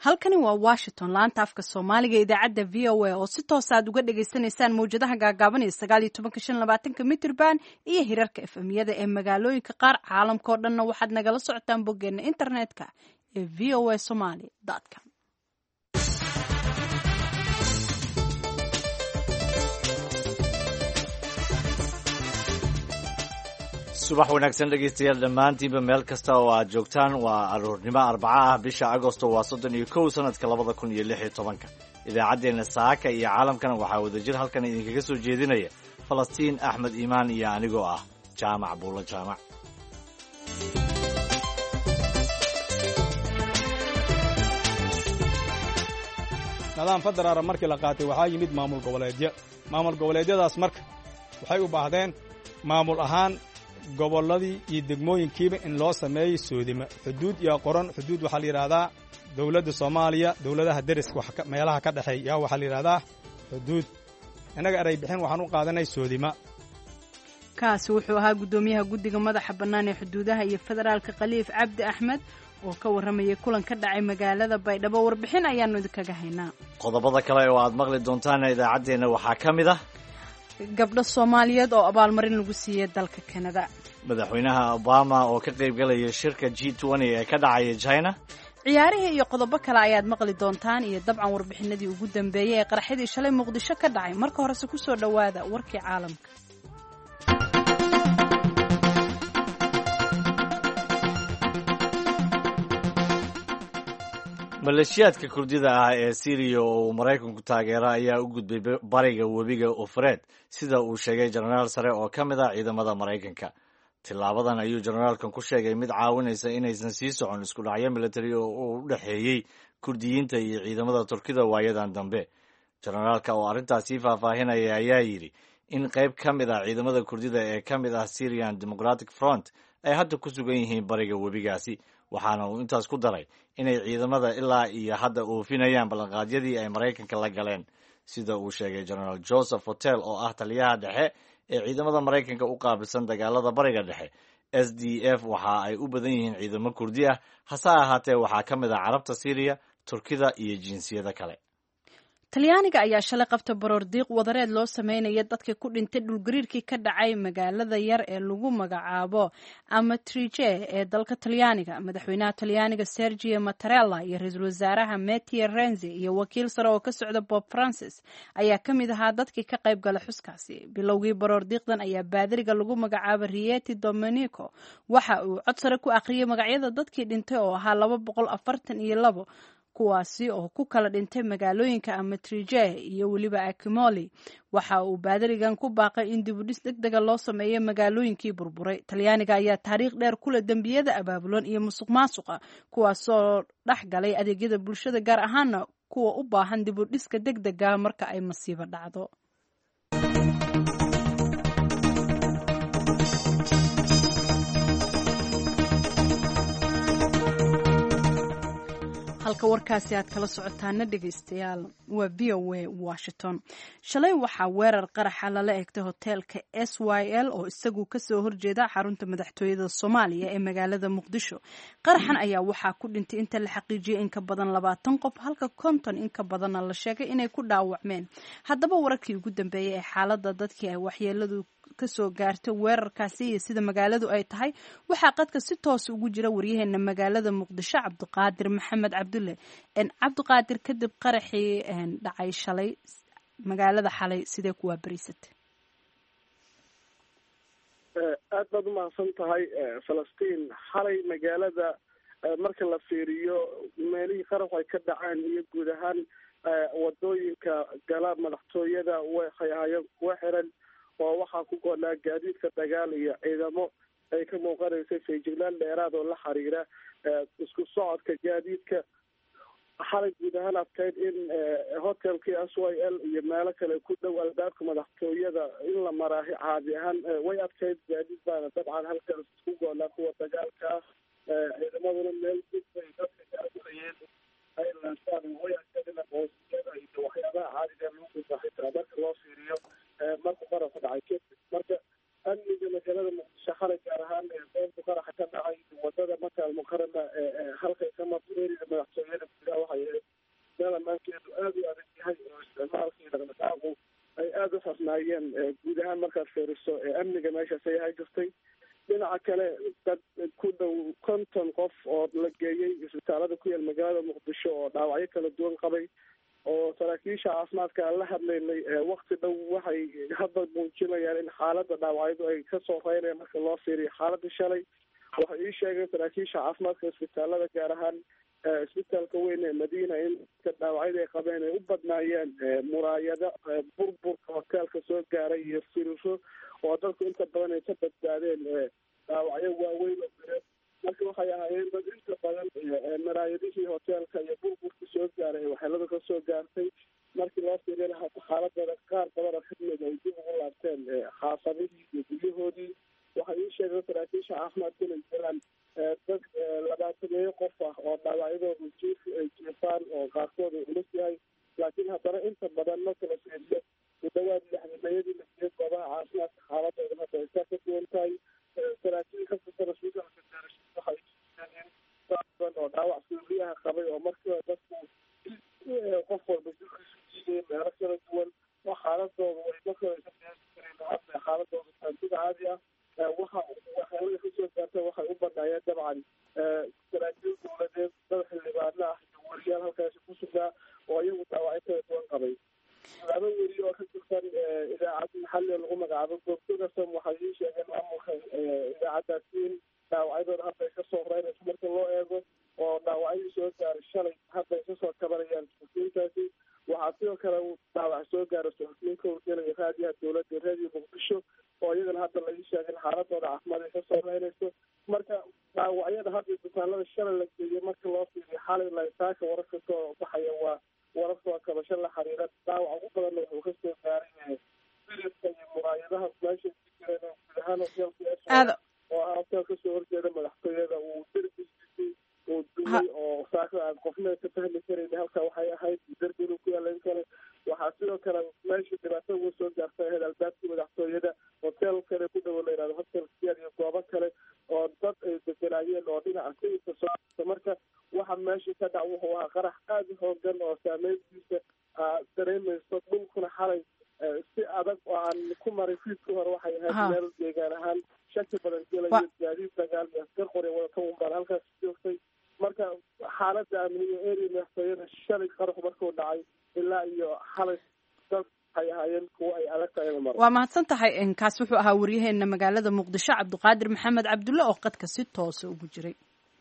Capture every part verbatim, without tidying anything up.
halkani waa Washington laanta afka Soomaaliga idaacadda V O A oo si toos ah uga dhageysanaysaan mowjadaha gaagaaban ee sagaal iyo toban shan iyo labaatan mitirban iyo hirarka F M-yada ee magaalooyinka qaar caalamka oo dhanna waxaad nagala socotaan boggeena internetka ee v o a somali dot com. subax wanaagsan dhegeystayaal dhammaantiinba meel kasta oo aad joogtaan waa aroornimo arbaca ah bisha agosto waa soddon iyo kow sanadka labada kun iyo lix iyo tobanka idaacaddeenna saaka iyo caalamkana waxaa wadajir halkan idinkaga soo jeedinaya falastiin axmed iimaan iyo anigoo ah jaamac buulo jaamac nidaam federaal markii la qaatay waxaa yimid maamul goboleedyo maamul goboleedyadaas marka waxay u baahdeen maamul ahaan gobolladii iyo degmooyinkiiba in loo sameeyey soodima xuduud iyo qoran xuduud waxaa la yidhaahdaa dawladda soomaaliya dawladaha deriska meelaha ka dhexeey yaa waxaa la yidhahdaa xuduud innaga eray bixin waxaan u qaadanay soodima kaasi wuxuu ahaa guddoomiyaha guddiga madaxa bannaan ee xuduudaha iyo federaalka khaliif cabdi axmed oo ka warramayay kulan ka dhacay magaalada baydhabo warbixin ayaannu idinkaga haynaa qodobada kale oo aad maqli doontaan idaacaddeenna waxaa ka mid ah gabdho Soomaaliyeed oo abaalmarin lagu siiyay dalka Canada madaxweynaha Obama oo ka qayb galaya shirka G twenty ee ka dhacaya China ciyaarihii iyo qodobo kale ayaad maqli doontaan iyo dabcan warbixinadii ugu dambeeyay ee qaraxyadii shalay Muqdisho ka dhacay marka horese ku soo dhawaada warkii caalamka maleeshiyaadka kurdida ah ee Syria oo Mareykanku taageera ayaa u gudbay bariga webiga Euphrates sida uu sheegay jenaraal sare oo ka mid ah ciidamada Mareykanka tilaabadan ayuu jenaraalkan ku sheegay mid caawinaysa inaysan sii socon isku dhacyo military oo u dhaxeeyay kurdiyiinta iyo ciidamada Turkida waayadan dambe jenaraalka oo arrintaasi faahfaahinaya ayaa yiri in qayb ka mid ah ciidamada kurdida ee ka mid ah Syrian Democratic Front ay hadda ku sugan yihiin bariga webigaasi waxaana uu intaas ku daray inay ciidamada ilaa iyo hadda oofinayaan ballanqaadyadii ay Mareykanka la galeen sida uu sheegay General Joseph Hotel oo ah taliyaha dhexe ee ciidamada Mareykanka u qaabilsan dagaalada bariga dhexe S D F waxa ay u badan yihiin ciidamo kurdi ah hase ahaatee waxaa ka mid ah carabta Syria Turkida iyo jinsiyada kale Talyaaniga ayaa shalay qabta baroor diiq wadareed loo sameynaya dadka ku dhintay dhulgariirkii ka dhacay magaalada yar ee lagu magacaabo Amatrice ee dalka Talyaaniga madaxweynaha Talyaaniga Sergio Mattarella iyo ra'iisul wasaaraha Matteo Renzi iyo wakiil sare oo ka socda Pope Francis ayaa ka mid ahaa dadkii ka qayb galay xuskaasi bilowgii baroor diiqdan ayaa baadiriga lagu magacaabo Rieti Domenico waxa uu cod sare ku akhriyay magacyada dadkii dhintay oo ahaa laba boqol afartan iyo labo kuwaasi oo ku kala dhintay magaalooyinka Amatrice iyo weliba Akimoli waxa uu baadirigan ku baaqay in dib u dhis degdeg loo sameeyo magaalooyinkii burburay Talyaaniga ayaa taariikh dheer ku leh dambiyada abaabulan iyo musuqmaasuqa kuwaas oo dhex galay adeegyada bulshada gaar ahaan kuwa u baahan dib u dhiska degdega marka ay masiibo dhacdo halka warkaasi aad kala socotaana dhegeystayaal waa V O A Washington shalay waxaa weerar qaraxa lala eegtay hoteelka S Y L oo isagu kasoo horjeeda xarunta madaxtooyada Soomaaliya ee magaalada Muqdisho qaraxan ayaa waxaa ku dhintay inta la xaqiijiyay in ka badan labaatan qof halka konton in ka badanna la sheegay inay ku dhaawacmeen haddaba wararkii ugu dambeeyay ee xaaladda dadkii ay waxyeeladu kasoo gaartay weerarkaasi iyo sida magaaladu ay tahay waxaa qadka si toos ugu jira waryaheena magaalada Muqdisho Cabdiqaadir Maxamed Cabdulle en Cabdiqaadir kadib qaraxii dhacay shalay magaalada xalay sidee ku waabariisatay aad baad u mahadsan tahay Falastiin xalay magaalada marka la fiiriyo meelihii qarax ay ka dhaceen iyo guud ahaan wadooyinka gala madaxtooyada waxay ahaayeen kuwa xiran oo waxaa ku go'naa gaadiidka dagaal iyo ciidamo ay ka muuqanaysay feejignaan dheeraad oo la xiriira isku socodka gaadiidka xalay guud ahaan adkayd in hotelkii S Y L iyo meelo kale ku dhow albaabka madaxtooyada in la maraahi caadi ahaan way adkayd gaadiid baana dabcan halkaas ku go'naa kuwa dagaalka ah ciidamaduna meel gudbay dadka gaadurayeen ay laasaan way adkayd in aqoonsiyada iyo waxyaabaha caadiga lagu gudba xitaa marka loo fiiriyo marka qaraxa dhacay kadib marka amniga magaalada Muqdisho xalay gaar ahaan goobta qaraxa ka dhacay wadada Maka al-Mukarrama halkay ka maqneeyay madaxtooyada gudaha waxay dhinaca kale dad ku dhow konton qof oo la geeyey isbitaalada ku yaal magaalada muqdisho oo dhaawacyo kala duwan qabay oo saraakiisha caafimaadka aan la hadlaynay wakti dhow waxay hadda muujinayaan in xaaladda dhaawacyadu ay kasoo reynayaan marka loo fiiriyo xaaladda shalay waxay ii sheegeen saraakiisha caafimaadka isbitaalada gaar ahaan isbitaalka weyn ee madiina in dhaawacyada ay qabeen ay u badnaayeen muraayado burburka hoteelka soo gaaray iyo firiro oo dadku inta badan ay ka badbaadeen dhaawacyo waaweyn oo bire marka waxay ahaayeen dad inta badan maraayadihii hoteelka iyo burburka soo gaaray ee waxyeelada ka soo gaartay markii loo fiiriyana xaaladooda qaar badan xidmid ay dib ugu laabteen xaafadihii iyo guryahoodii waxay ii sheegeen saraakiisha caafimaadka inay jiraan dad labaataneeyo qof ah oo dhaawacyadooda jiif ay jiifaan oo qaarkooda culus yahay laakiin haddana inta badan marka la fiiriyo ku dhawaad lixdameeyadii lasiiyey goobaha caafimaadka xaaladooda hadda ay saa ka duwan tahay saraakiil ka tirsan isbitaalka gaarashiis waxay sheegeen badan oo dhaawac suuriyaha qabay oo markiiba dadku qof walba jirkiisu jiideen meelo kala duwan oo xaaladooda way markaba ka qiyaasi kareen hadda xaaladooda taantida caadi ah waxa waxyaalaha kasoo gaartay waxay u badnaayeen dabcan saraakiil dowladeed dad xildhibaano ah iyo wariyaal halkaasi ku sugnaa oo iyagu dhaawacyo kala duwan qabay laba weri oo ka tirsan idaacad maxalli lagu magacaabo goobjogasam waxay ii sheegeen maamulka idaacaddaasi in dhaawacyadooda hadda ay kasoo horeynayso marka loo eego oo dhaawacyadii soo gaaray shalay hadda ay kasoo kabanayaan suxufiyiintaasi waxaa sidoo kale dhaawac soo gaara suxufiyiinka urgelaya raadiyaha dowladda raadiyo muqdisho oo iyagana hadda la ii sheegay in xaaladooda caafimaad ay kasoo reynayso marka dhaawacyada hadda isbitaalada shalay la geeyey marka loo fiiriyo xalay laysaaka wararka soo baxaya waa wararka waa kabasho la xiriira dhaawac ugu badanna wuxuu kasoo gaaray filibka iyo muraayadaha meesha ku jireen oo guud ahaan hoteelka oo ah hotel kasoo horjeeda madaxtooyada uu derbigiisii uu dumay oo saaka aan qofna ka fahmi karayn halka waxay ahayd derbi inuu ku yaalayn kale waxaa sidoo kale meesha dhibaato ugu soo gaartay ahayd albaabkii madaxtooyada hotel kale ku dhawo la yihahdo hotel siyaad iyo goobo kale oo dad ay deganaayeen oo dhinaca sayidka soo marka waxa meesha ka dhac wuxuu ahaa qarax aada u hoogan oo saameyntiisa dareemayso dhulkuna xalay si adag oo aan ku maray fiidkii hore waxay ahayd meel deegaan ahaan shaki badan gelayo gaadiid dagaal iyo askar qori wadata unbaan halkaas joogtay marka xaaladda amniyo area madaxtooyada shalay qarax markuu dhacay ilaa iyo xalay dad waxay ahaayeen kuwo ay adag tahay in maro waa mahadsan tahay kaas wuxuu ahaa waryaheena magaalada muqdisho cabdiqaadir maxamed cabdulle oo qadka si toosa ugu jiray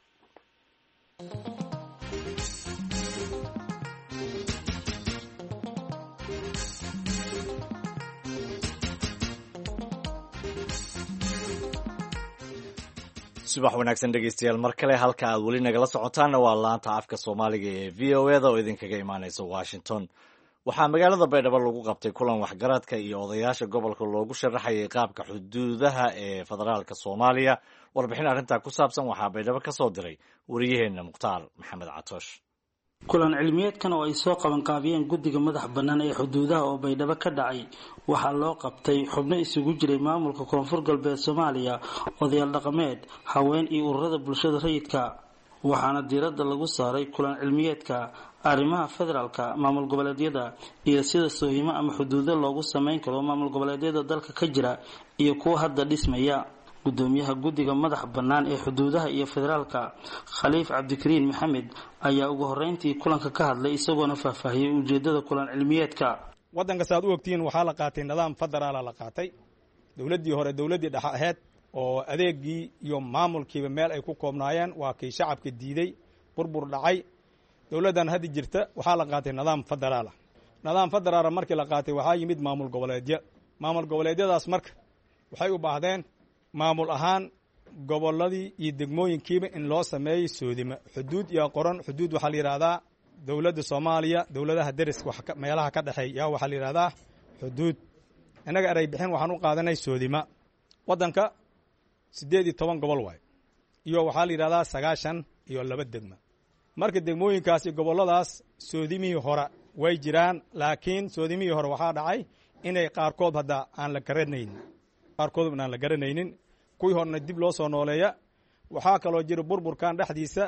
subax wanaagsan dhegeystayaal mar kale halka aad weli nagala socotaanna waa laanta afka soomaaliga ee v o eda oo idinkaga imaaneysa washington waxaa magaalada baydhabo lagu qabtay kulan waxgaradka iyo odayaasha gobolka loogu sharaxayay qaabka xuduudaha ee federaalka soomaaliya warbixin arrintaa ku saabsan waxaa baydhabo ka soo diray wariyaheena mukhtaar maxamed catoosh kulan cilmiyeedkan oo ay soo qabanqaabiyeen guddiga madax bannaan ee xuduudaha oo baydhabo ka dhacay waxaa loo qabtay xubno isugu jiray maamulka koonfur galbeed soomaaliya odayaal dhaqameed haween iyo ururada bulshada rayidka waxaana diiradda lagu saaray kulan cilmiyeedka arrimaha federaalka maamul goboleedyada iyo sida soohimo ama xuduudo loogu samayn karo maamul goboleedyada dalka ka jira iyo kuwa hadda dhismaya gudoomiyaha guddiga madax bannaan ee xuduudaha iyo federaalka khaliif cabdikariin maxamed ayaa ugu horreyntii kulanka ka hadlay isagoona faahfaahiyey ujeedada kulan cilmiyeedka waddanka saaad u ogtihiin waxaa la qaatay nidaam federaala la qaatay dowladdii hore dowladdii dhexe aheyd oo adeegii iyo maamulkiiba meel ay ku koobnaayeen waa kii shacabka diiday burbur dhacay dowladdan hadda jirta waxaa la qaatay nidaam federaala nidaam federaala markii la qaatay waxaa yimid maamul goboleedyo maamul goboleedyadaas marka waxay u baahdeen maamul ahaan gobolladii iyo degmooyinkiiba in loo sameeyey soodimo xuduud iyo qoran xuduud waxaa la yidhahdaa dowladda soomaaliya dowladaha deriska meelaha ka dhexeey yaa waxaa la yidhahdaa xuduud innaga eray bixin waxaan u qaadanay soodima waddanka siddeed iyo toban gobol waayo iyo waxaa la yidhahdaa sagaashan iyo laba degma marka degmooyinkaas iyo gobolladaas soodimihii hore way jiraan laakiin soodimihii hore waxaa dhacay inay qaarkood hadda aan la garanaynin qaarkood aan la garanaynin kuwii horena dib loo soo nooleeya waxaa kaloo jira burburkan dhexdiisa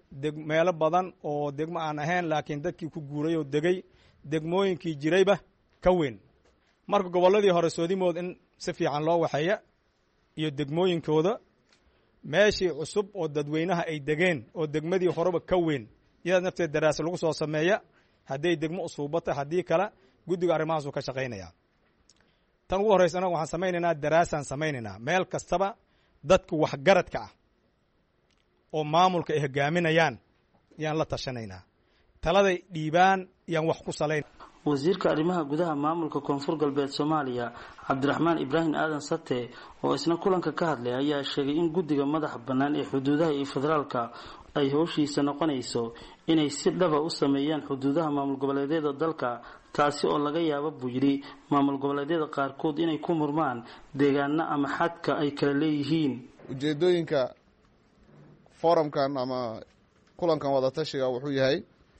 meelo badan oo degmo aan ahayn laakiin dadkii ku guuray oo degay degmooyinkii jirayba ka weyn marka gobolladii hore soodimood in si fiican loo waxeeya iyo degmooyinkooda meeshii cusub oo dadweynaha ay degeen oo degmadii horeba ka weyn iyada nafteed daraasa lagu soo sameeya hadday degmo usuubata haddii kale guddiga arrimahaasuu ka shaqaynayaa tan ugu horraysa anaga waxaan samaynaynaa daraasaan samaynaynaa meel kastaba dadka waxgaradka ah oo maamulka ay hogaaminayaan yaan la tashanaynaa taladay dhiibaan yaan wax ku salayn wasiirka arrimaha gudaha maamulka koonfur galbeed Soomaaliya Cabdiraxmaan Ibraahim Aadan Sate oo isna kulanka ka hadlay ayaa sheegay in guddiga madaxa bannaan ee xuduudaha iyo federaalka ay howshiisa noqonayso inay si dhaba u sameeyaan xuduudaha maamul goboleedyada dalka taasi oo laga yaabo buu yiri maamul goboleedyada qaarkood inay ku murmaan deegaano ama xadka ay kala leeyihiin ujeedooyinka forumkan ama kulankan wada tashiga wuxuu yahay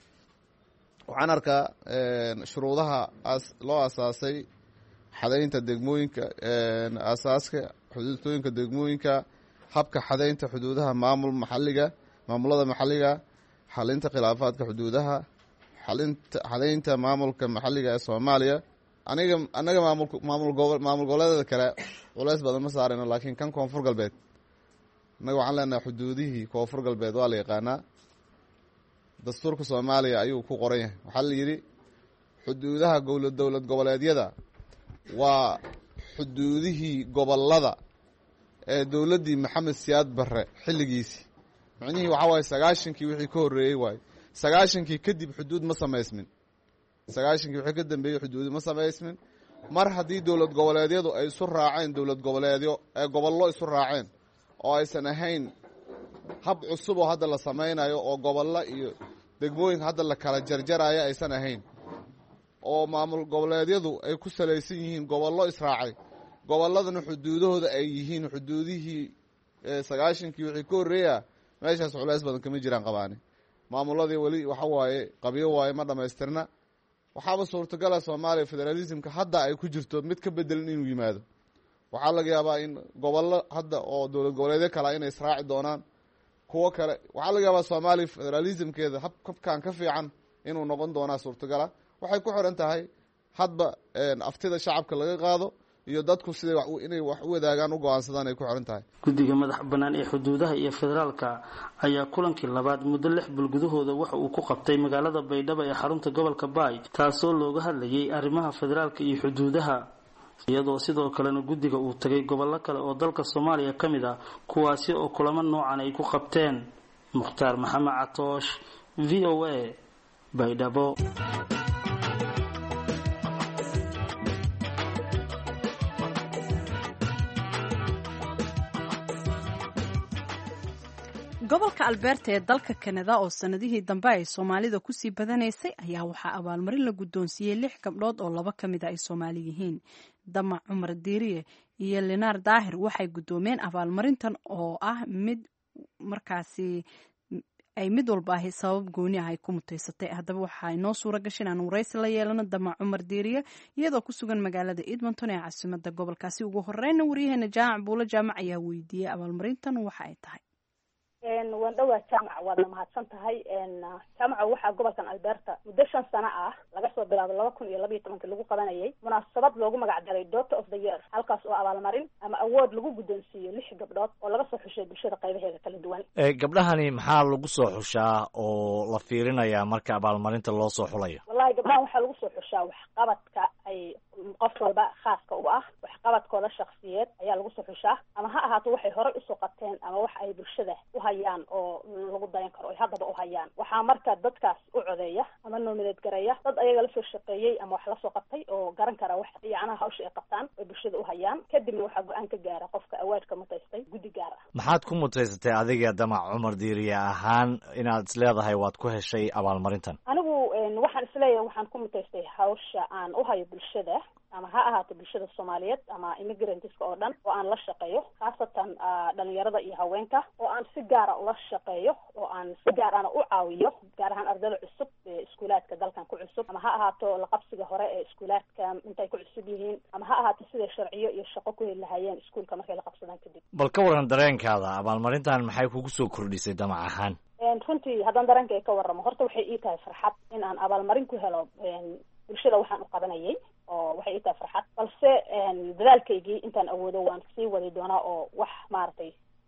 waxaan arkaa shuruudaha loo asaasay xadaynta degmooyinka asaaska xuduudooyinka degmooyinka habka xadaynta xuduudaha maamul maxalliga maamulada maxalliga xalinta khilaafaadka xuduudaha xalinta xadaynta maamulka maxalliga ee Soomaaliya aniga anaga maamul maamul gobol maamul goboleedyada kale culays badan ma saarayno laakiin kan koonfur galbeed anaga waxaan leenahay xuduudihii koonfur galbeed waa la yaqaanaa dastuurka Soomaaliya ayuu ku qoran yahay waxa la yiri xuduudaha dowlad dowlad goboleedyada waa xuduudihii gobolada ee dowladii Maxamed Siyaad Barre xilligiisii macnaheedu waxa waay sagaashankii wixii ka horeeyay waay sagaashankii kadib xuduud ma sameysmin sagaashankii wixii ka dambeeyay xuduud ma sameysmin mar haddii dowlad goboleedyadu ay isu raaceen dowlad goboleedyo ee gobollo isu raaceen oo aysan ahayn hab cusub oo hadda la sameynayo oo gobollo iyo degmooyin hadda la kala jarjarayo aysan ahayn oo maamul goboleedyadu ay ku salaysan yihiin gobollo israacay gobolladana xuduudahooda ay yihiin xuduudihii sagaashankii wixii ka horeeya meeshaas culays badan kama jiraan qabaani maamuladii weli waxa waaye qabyo waaye ma dhamaystirna waxaaba suurtagal ah Soomaaliya federalismka hadda ay ku jirto mid ka bedelan inuu yimaado waxaa laga yaabaa in gobollo hadda oo dowlad goboleedyo kale inay israaci doonaan kuwa kale waxaa laga yaabaa Soomaaliya federalismkeeda habkan ka fiican inuu noqon doonaa suurtagal ah waxay ku xiran tahay hadba aftida shacabka laga qaado iyo dadku sidii wax inay wax u wadaagaan u go'aansadaan ay ku xiran tahay guddiga madax bannaan ee xuduudaha iyo federaalka ayaa kulankii labaad muddo lix bil gudahooda waxa uu ku qabtay magaalada Baydhabo ee xarunta gobolka Baay taasoo looga hadlayay arrimaha federaalka iyo xuduudaha iyadoo sidoo kalena guddiga uu tagay gobollo kale oo dalka Soomaaliya ka mid ah kuwaasi oo kulamo noocan ay ku qabteen Mukhtaar Maxamed Catoosh V O A Baydhabo gobolka Alberta ee dalka Canada oo sanadihii dambe ay Soomaalida ku sii badanaysay ayaa waxaa abaalmarin la guddoonsiiyay lix gabdhood oo laba ka mid ah ay Soomaali yihiin Damac Cumar Diiriye iyo Lenar Daahir waxay guddoomeen abaalmarintan oo ah mid markaasi ay mid walba ahi sabab gooni ah ay ku mutaysatay haddaba waxaa inoo suura gashay inaan waraysi la yeelano Damac Cumar Diiriye iyadoo ku sugan magaalada Edmonton ee caasimadda gobolkaasi ugu horreynna waryaheena Jaamac Buulo Jaamac ayaa weydiiyey abaalmarintan waxa ay tahay waan dhawaa jaamac waadna mahadsan tahay jaamaca waxaa gobolkan Alberta muddo shan sano ah laga soo bilaabo laba kun iyo laba iyo tobankii lagu qabanayay munaasabad loogu magac daray Daughter of the Year halkaas oo abaalmarin ama award lagu guddoonsiiyo lix gabdhood oo laga soo xushay bulshada qaybaheeda kala duwan ee gabdhahani maxaa lagu soo xushaa oo la fiirinayaa marka abaalmarinta loo soo xulayo wallahi gabdhahan waxaa lagu soo xushaa wax qabadka ay qof walba khaaska u ah wax qabadkooda shakhsiyeed ayaa lagu soo xushaa ama ha ahaato waxay hore u soo qabteen ama wax ay bulshada u hayaan oo lagu dayan karo ay haddaba u hayaan waxaa marka dadkaas u codeeya ama nominate gareeya dad ayaga la soo shaqeeyey ama wax la soo qabtay oo garan kara wax fiicanaha hawsha ay qabtaan oo bulshada u hayaan kadibna waxaa go-aan ka gaara qofka awaadka mutaystay guddi gaar ah maxaad ku mutaysatay adiga Damac Cumar Diiriye ahaan inaad isleedahay waad ku heshay abaalmarintan anigu waxaan isleeyahay waxaan ku mutaystay hawsha aan u hayo bulshada ama ha ahaato bulshada Soomaaliyeed ama immigrantska oo dhan oo aan la shaqeeyo khaasatan dhalinyarada iyo haweenka oo aan si gaar ah ula shaqeeyo oo aan si gaar ah u caawiyo gaar ahaan ardayda cusub ee iskuulaadka dalkan ku cusub ama ha ahaato la qabsiga hore ee iskuulaadka intay ku cusub yihiin ama ha ahaato sida sharciyo iyo shaqo ku heli lahaayeen iskuulka markay la qabsadaan kadib bal ka waran dareenkaada abaalmarintan maxay kugu soo kordhisay Damac ahaan runtii haddaan dareenkay ka warramo horta waxay ii tahay farxad in aan abaalmarin ku helo bulshada waxaan u qabanayay oo waxay ii tahay farxad balse dadaalkaygii intaan awoodo waan sii wadi doonaa oo wax maaragtay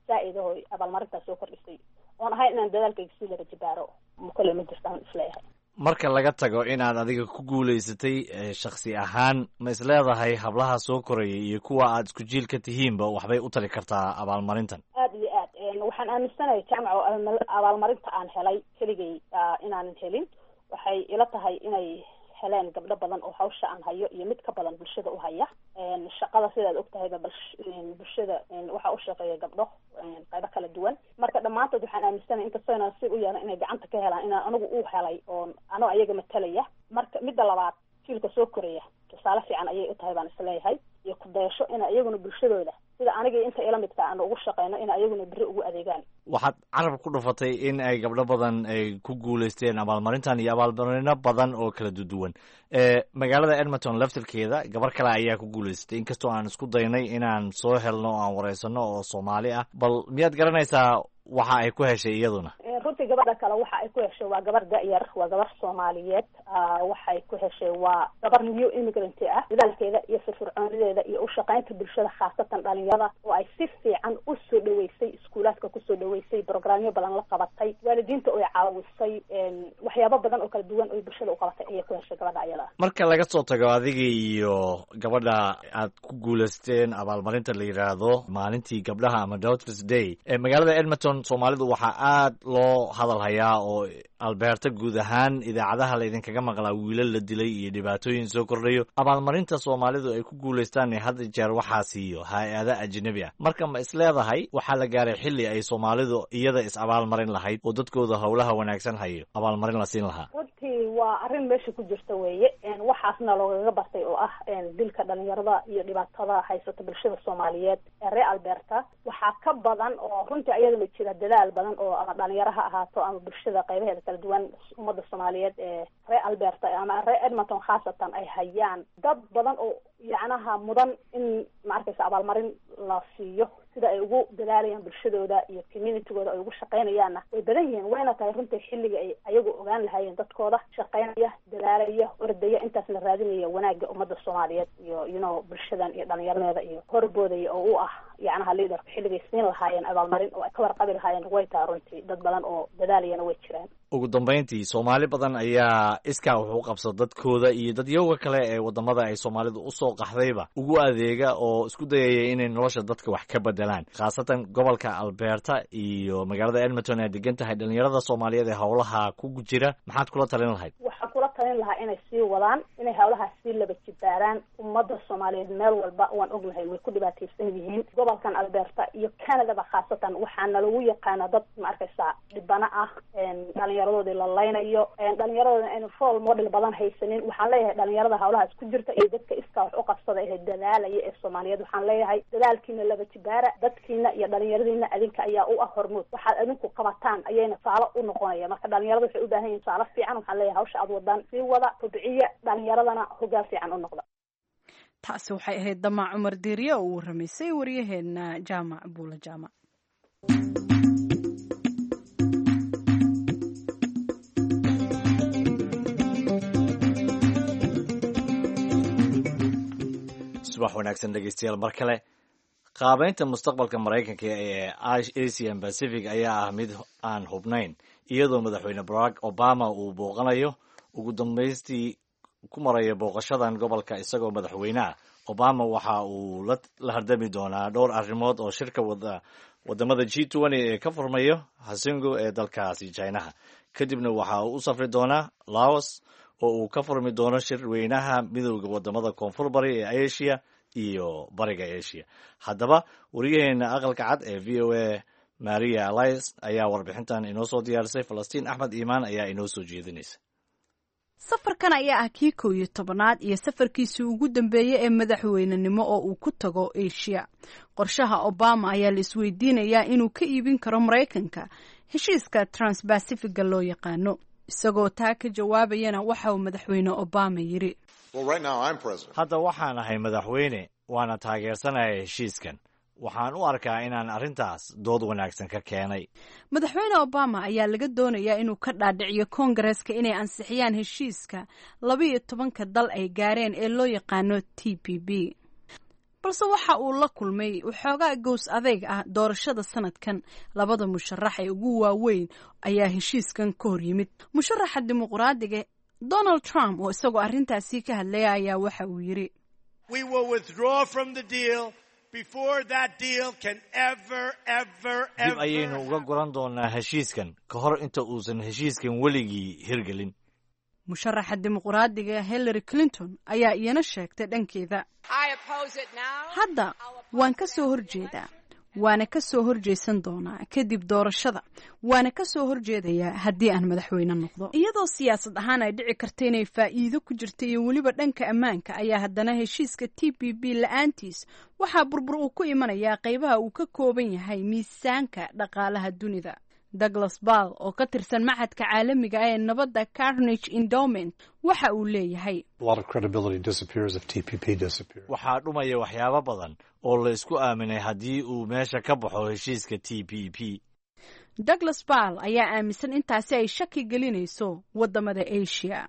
zaa-id aho abaalmarintaas soo kordhisay oon ahayn inaan dadaalkayga sii laba jibaaro kole ma jirtaan isleeyahay. marka laga tago inaad adiga ku guulaysatay shaksi ahaan ma is leedahay hablaha soo koraya iyo kuwa aad isku jiil ka tihiinba waxbay u tali kartaa abaalmarintan? aad iyo aad waxaan aaminsanahay jaamaco abaalmarinta aan helay keligay inaanan helin. waxay ila tahay inay heleen gabdho badan oo hawsha aan hayo iyo mid ka badan bulshada u haya. shaqada sidaad ogtahayba bulshada waxaa u shaqeeya gabdho qaybo kala duwan. marka dhammaantood waxaan aaminsanahay inkastoo inaan si u yeelan inay gacanta ka helaan inaan anigu u helay oo anoo ayaga matalaya. marka midda labaad jiilka soo koraya tusaale fiican ayay u tahay baan isleeyahay iyo ku dayasho ina iyaguna bulshadooda sida aniga inta ila midka aan ugu shaqeyno ina iyaguna beri ugu adeegaan. waxaad carab ku dhufatay in ay gabdho badan ay ku guulaysteen abaalmarintan iyo abaalmarino badan oo kala duwan. magaalada Edmonton laftirkeeda gabar kale ayaa ku guulaystay inkastoo aan isku daynay inaan soo helno o aan wareysano oo Soomaali ah. bal miyaad garanaysaa waxa ay ku heshay iyaduna? runtii gabadha kale waxa ay ku heshay waa gabar da-yar, waa gabar Soomaaliyeed. waxay ku heshay waa gabar new immigrant ah. dadaalkeeda iyo firfircoonideeda iyo u shaqaynta bulshada khaasatan dhalinyarada oo ay si fiican u soo dhaweysay iskuulaadka ku soo dhaweysay programyo badan la qabatay waalidiinta oo ay caawisay waxyaabo badan oo kala duwan oo bulshada u qabatay ayay ku heshay gabadha ayada. marka laga soo tago adiga iyo gabadha aad ku guulaysteen abaalmarinta la yiraahdo maalintii gabdhaha ama Daughters Day ee magaalada Edmonton Soomaalidu waxaa aad loo hadal hayaa oo Alberta guud ahaan idaacadaha la idinkaga maqlaa wiilal la dilay iyo dhibaatooyin soo kordhayo. abaalmarinta Soomaalidu ay ku guulaystaan hadda jeer waxaa siiyo hay-ada ajnabi ah. marka ma is leedahay waxaa la gaaray xilli ay Soomaalidu iyada is abaalmarin lahayd oo dadkooda howlaha wanaagsan hayo abaalmarin la siin lahaa? runtii waa arrin meesha ku jirta weeye. waxaasna loogaga bartay oo ah dilka dhalinyarada iyo dhibaatada haysata bulshada Soomaaliyeed ee reer Alberta. waxaa ka badan oo runtii ayadana jira dadaal badan oo ama dhalinyaro ha ahaato ama bulshada qaybaheeda kala duwan ummadda Soomaaliyeed ee reer Alberta ama reer Edmonton khaasatan ay hayaan dad badan oo yacnaha mudan in ma arkaysa abaalmarin la siiyo sida ay ugu dadaalayaan bulshadooda iyo communitygooda ay ugu shaqeynayaanna way badan yihiin. wayna tahay runtii xilliga ay ayagu ogaan lahaayeen dadkooda shaqeynaya dadaalaya ordaya intaas la raadinaya wanaagga ummadda Soomaaliyeed iyo you know bulshadan iyo dhalinyaradeeda iyo horboodaya oo u ah yacnaha leaderka xilligay siin lahaayeen abaalmarin oo ay ka warqabi lahaayeen way tahay runtii dad badan oo dadaalayana way jiraan. ugu dambeyntii Soomaali badan ayaa iskaa wuxuu qabsado dadkooda iyo dadyoga kale ee wadamada ay Soomaalidu u soo qaxdayba ugu adeega oo isku dayaya inay nolosha dadka wax ka bedelaan khaasatan gobolka Alberta iyo magaalada Edmonton ee degan tahay dhalinyarada Soomaaliyeed ee howlaha ku jira. maxaad kula talin lahayd? waxaan kula talin lahaa inay sii wadaan inay howlaha sii laba jibaaraan. ummadda Soomaaliyeed meel walba waan ognahay way ku dhibaataysan yihiin. gobolkan Alberta iyo Canada khaasatan waxaana lagu yaqaana dad ma arkaysaa dhibana ah dhalinyaradoodii la laynayo dhalinyaradoodana aynu role model badan haysanin. waxaan leeyahay dhalinyarada howlaha isku jirta iyo dadka iskaa wax u qabsada ee dadaalaya ee Soomaaliyeed waxaan leeyahay dadaalkiina laba jibaara. dadkiina iyo dhalinyaradiina adinka ayaa u ah hormuud. waxaad adinku qabataan ayayna saalo u noqonaya. marka dhalinyarada waxay u baahan yihiin saalo fiican. waxaan leeyahay hawsha aad wadaan sii wada kobciya dhalinyaradana hoggaan fiican u noqda. taasi waxay ahayd Damac Cumar Diiriye oo uu ramaysay waryaheena Jaamac Buula Jaamac. subax wanaagsan dhegeystayaal mar kale. qaabeynta mustaqbalka Mareykanka ee Asian Pacific ayaa ah mid aan hubnayn iyadoo madaxweyne Barack Obama uu booqanayo ugu dambeystii ku maraya booqashadan gobolka isagoo madaxweynaha. Obama waxa uu la hardami doonaa dhowr arrimood oo shirka wada wadamada G twenty ee ka furmayo Helsinki ee dalkaasi Chinaha. kadibna waxa uu u safri doonaa Laos oo uu ka furmi doono shir weynaha midowda wadamada koonfur bari ee Asia iyo bariga Asia. haddaba wariyaheena aqalka cad ee V O A Maria Elias ayaa warbixintan inoo soo diyaarisay. Falastiin Axmed Iimaan ayaa inoo soo jeedinaysa. safarkan ayaa ah kii kow iyo tobanaad iyo safarkiisii ugu dambeeyey ee madaxweynenimo oo uu ku tago Asia. qorshaha Obama ayaa la isweydiinayaa inuu ka iibin karo Mareykanka heshiiska Trans-Pacific loo yaqaano. isagoo taa ka jawaabayana waxa uu madaxweyne Obama yiri hadda waxaan ahay madaxweyne waana taageersanahay heshiiskan. waxaan u arkaa inaan arrintaas dood wanaagsan ka keenay. madaxweyne Obama ayaa laga doonayaa inuu ka dhaadhiciyo Koongareeska inay ansixiyaan heshiiska laba iyo tobanka dal ay gaareen ee loo yaqaano T P P. balse waxa uu la kulmay waxoogaa gows adeyg ah doorashada sanadkan. labada musharax ee ugu waaweyn ayaa heshiiskan ka hor yimid. musharaxa dimuqraadiga Donald Trump oo isagoo arrintaasi ka hadlaya ayaa waxa uu yiri We will withdraw from the deal before that deal can ever ever ever dib ayaynu uga goran doonaa heshiiskan ka hor inta uusan heshiiskan weligii hirgelin. musharaxa dimuqraadiga Hillary Clinton ayaa iyana sheegtay dhankeeda hadda waan ka soo horjeedaa waana ka soo horjeesan doonaa kadib doorashada waana ka soo horjeedayaa haddii aan madaxweyne noqdo. iyadoo siyaasad ahaan ay dhici karta inay faa'iido ku jirta iyo weliba dhanka ammaanka ayaa haddana heshiiska T P P la-aantiis waxaa burbur uu ku imanayaa qaybaha uu ka kooban yahay miisaanka dhaqaalaha dunida. Douglas Ball oo ka tirsan maxadka caalamiga ah ee nabadda Carnegie Endowment waxa uu leeyahay waxaa dhumaya waxyaabo badan oo la isku aaminay haddii uu meesha ka baxo heshiiska T P P. Douglas Ball ayaa aaminsan intaasi ay shaki gelinayso wadamada Asia.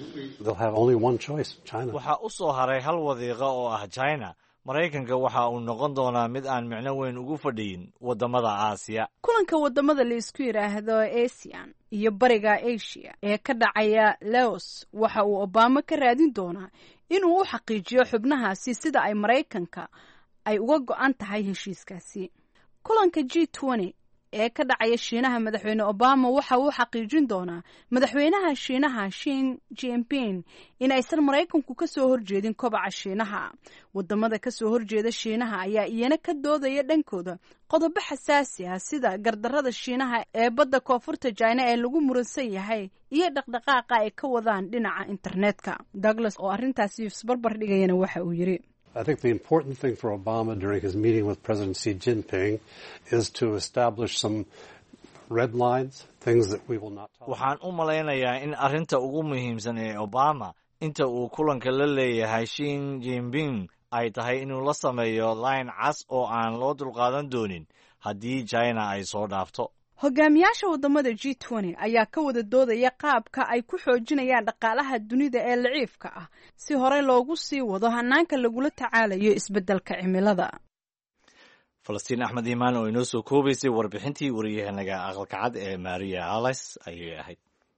waxaa u soo haray hal wadiiqa oo ah China. Maraykanka waxa uu noqon doonaa mid aan micno weyn ugu fadhiyin wadamada Aasiya. kulanka wadamada la isku yiraahdo ASEAN iyo bariga Asia ee ka dhacaya Laos waxa uu Obama ka raadin doonaa inuu u xaqiijiyo xubnahaasi sida ay Maraykanka ay uga go'an tahay heshiiskaasi. kulanka G twenty ee ka dhacaya Shiinaha madaxweyne Obama waxa uu xaqiijin doonaa madaxweynaha Shiinaha Xi Jinping in aysan Maraykanku ka soo horjeedin kobaca Shiinaha. wadamada ka soo horjeeda Shiinaha ayaa iyana ka doodaya dhankooda qodobo xasaasi ah sida gardarrada Shiinaha ee badda koonfurta China ee lagu muransan yahay iyo dhaqdhaqaaqa ay ka wadaan dhinaca internetka. Douglas oo arrintaasi isbarbar dhigayana waxa uu yiri I think the important thing for Obama during his meeting with President Xi Jinping is to establish some red lines, things that we will not talk about. waxaan u malaynayaa in arrinta ugu muhiimsan ee Obama inta uu kulanka la leeyahay Xi Jinping ay tahay inuu la sameeyo line cas oo aan loo dulqaadan doonin haddii China ay soo dhaafto. hogaamiyaasha wadamada G twenty ayaa ka wada doodaya qaabka ay ku xoojinayaan dhaqaalaha dunida ee laciifka ah si hore loogu sii wado hanaanka lagula tacaalayo isbeddelka cimilada. Falastiin Axmed Iimaan oo inoo soo koobaysay warbixintii wariyahanaga aqalka cad ee Maria Alice ayay ahayd.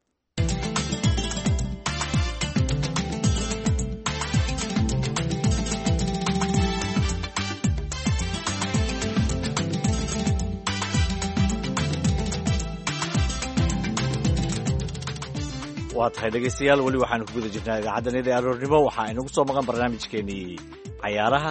waa tahay dhegaystayaal weli waxaanu ku guda jirnaa idaacaddanida ee aroornimo waxaa inagu soo maqan barnaamijkeenii cayaaraha.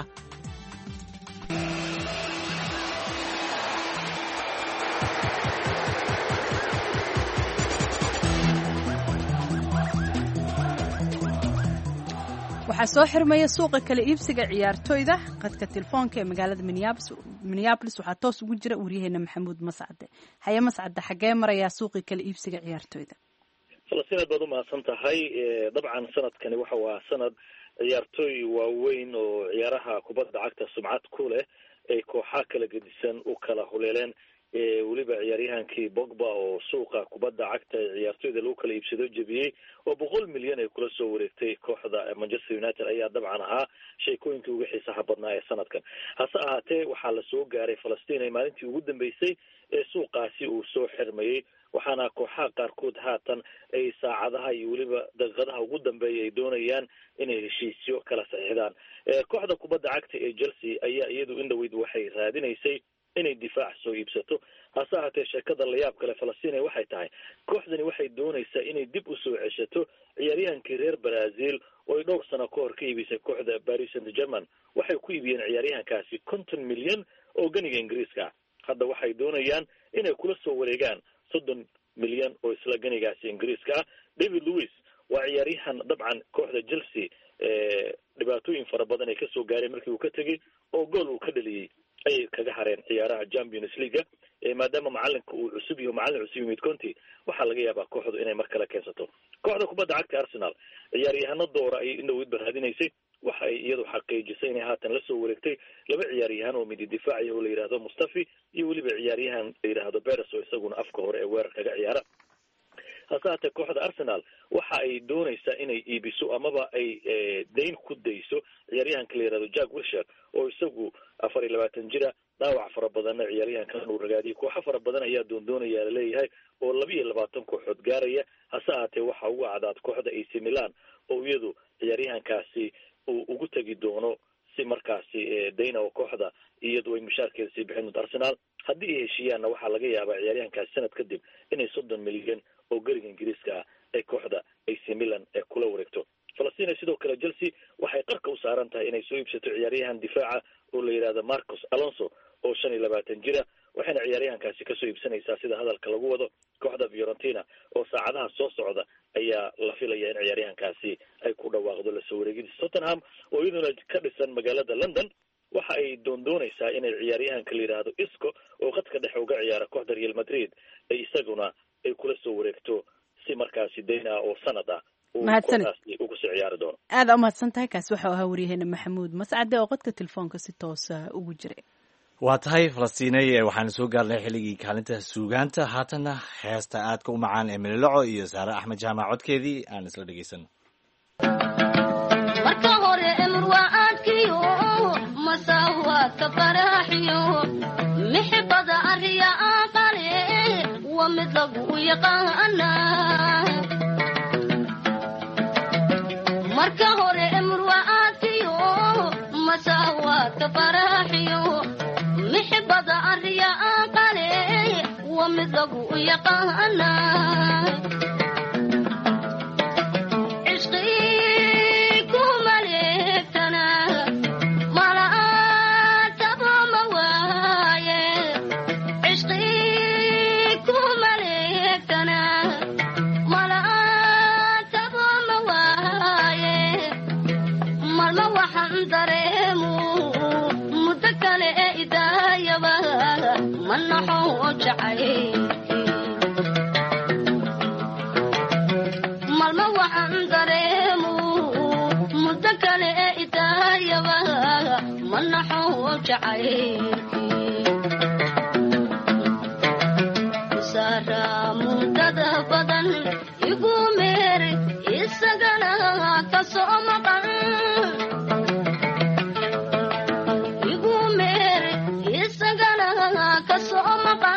waxaa soo xirmaya suuqa kala iibsiga ciyaartoyda qadka telefoonka ee magaalada Minneapolis waxaa toos ugu jira wariyaheena Maxamuud Mascade. haye Mascade xagee marayaa suuqa kala iibsiga ciyaartoyda? falastiin aad baad u mahadsan tahay. dabcan sanadkani waxa waa sanad ciyaartooy waaweyn oo ciyaaraha kubadda cagta sumcad ku leh ay kooxaha kala gedisan u kala huleeleen. weliba ciyaaryahankii Pogba oo suuqa kubadda cagta ciyaartooyda lagu kala iibsado jabiyey oo boqol milyan ay kula soo wareegtay kooxda Manchester United ayaa dabcan ahaa sheekooyinkii ugu xiisaha badnaa ee sanadkan. hase ahaatee waxaa la soo gaaray Falastiin ay maalintii ugu dambeysay ee suuqaasi uu soo xirmayey waxaana kooxaha qaarkood haatan ay saacadaha iyo weliba daqiiqadaha ugu dambeeya ay doonayaan inay heshiisyo kala saxiixdaan. kooxda kubadda cagta ee Chelsea ayaa iyadu indhaweyd waxay raadinaysay inay difaac soo iibsato. hase ahaatee sheekada la yaab kale Falastiin waxay tahay kooxdani waxay doonaysaa inay dib u soo ceshato ciyaaryahankii reer Brazil oo ay dhowr sano ka hor ka iibisay kooxda Paris Saint-Germain. waxay ku iibiyeen ciyaaryahankaasi konton milyan oo ganiga Ingiriiska. hadda waxay doonayaan inay kula soo wareegaan soddon milyan oo isla ganigaasi Ingiriiska ah. David Luiz waa ciyaaryahan dabcan kooxda Chelsea dhibaatooyin fara badan ay ka soo gaareen markii uu ka tegey oo gool uu ka dhaliyey ayay kaga hareen ciyaaraha Champions League maadaama macalinka uu cusub iyo macalin cusub yimid Conte waxaa laga yaabaa kooxdu inay mar kale keensato. kooxda kubadda cagta Arsenal ciyaaryahano doora ay indhaweyd baraadinaysay waxa ay iyadu xaqiijisay inay haatan la soo wareegtay laba ciyaaryahan oo midi difaaci oo la yiraahdo Mustafi iyo weliba ciyaaryahan la yiraahdo Perez oo isaguna afka hore ee weerar kaga ciyaara. hase haatee kooxda arsenal waxa ay doonaysaa inay iibiso amaba ay dayn ku dayso ciyaaryahanka la yihahdo jack wilshere oo isagu afar iyo labaatan jira dhaawac fara badanna ciyaaryahankan uu ragaadiyay kooxo fara badan ayaa doondoonaya laleeyahay oo laba iyo labaatan kooxood gaaraya hase haatee waxa ugu cadaad kooxda A C Milan oo iyadu ciyaaryahankaasi uu ugu tegi doono si markaasi dayna oo kooxda iyadu ay mushaarkeeda sii bixin doonto arsenal haddii ay heshiiyaanna waxaa laga yaabaa ciyaaryahankaasi sanad kadib inay soddon milyan oo gariga ingiriiska ah ay kooxda A C Milan ee kula wareegto falastiin sidoo kale Chelsea waxay qarka u saaran tahay inay soo iibsato ciyaaryahan difaaca oo la yiraahdo Marcos Alonso oo shan iyo labaatan jira waxayna ciyaaryahankaasi ka soo iibsanaysaa sida hadalka lagu wado kooxda Fiorentina oo saacadaha soo socda ayaa la filaya in ciyaaryahankaasi ay ku dhawaaqdo la soo wareegidda Tottenham oo iyaduna ka dhisan magaalada London waxa ay doondoonaysaa inay ciyaaryahanka la yiraahdo Isco oo qadka dhexe uga ciyaara kooxda Real Madrid ay isaguna ay kula soo wareegto si markaasi dayna oo sanad ah aada umahadsan tahay kaasi waxau ahaa waryaheena maxamuud mascade oo qodka telefoonka si toosa ugu jiray waa tahay falastiinay waxaanu soo gaarnay xilligii kaalinta suugaanta haatana heesta aadka u macaan ee mililoco iyo saare axmed jaamac codkeedii aan isla dhegaysano marka hore emurwaadkiyo masaawaadka qaraaxiyo mixibada ariya aqale waa mid lagu yaqaana marka hore emurwaadkiyo masaawaadka qaraaxiyo mixibada ariya aqale waa mid lagu yaqaana malma waxaan dareemu muddo kale ee idaayaba manaxo jacay sara mudada badan igu meer isagana ka soo maqan igu meer isagana ka soo maqan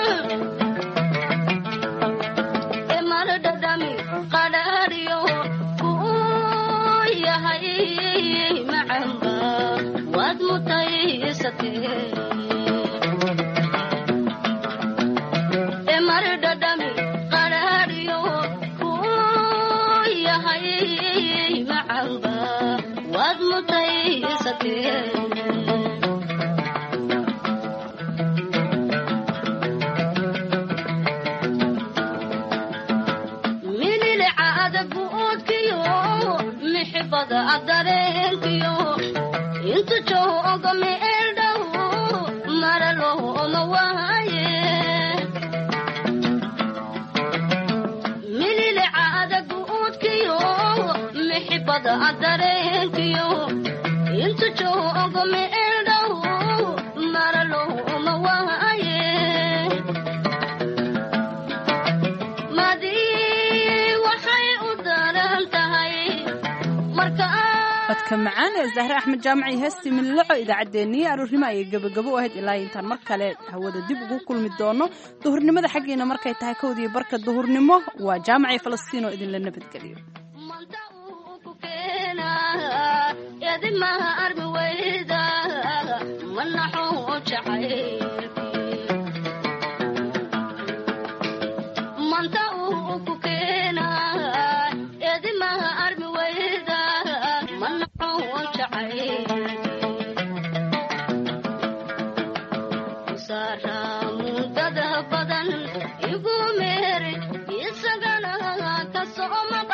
emaridadami qaraariyo ku yahay macamba waad mutaysatee milile caada guudkiyo mixibada adareenkiyo intu jooga meel dhow maralooma waaye milile caada guudkiyo mixibada adareenkiyo intu jooga meel dhow maralooma waaye madii waxay u daran tahay marka codka macaan ee zahre axmed jaamac iyo heestii mililoco idaacaddeenii aroornimo ayay gebagabo u ahayd ilaa intaan mar kale hawada dib ugu kulmi doono duhurnimada xaggiina markay tahay kowdii barka duhurnimo waa jaamacii falastiin oo idinla nabadgeliyo edimaha armi weyda manaxo jacay manta uu ku keena edimaha armi weyda manaxo jacay sara mudada badan igu meer isagana ka soo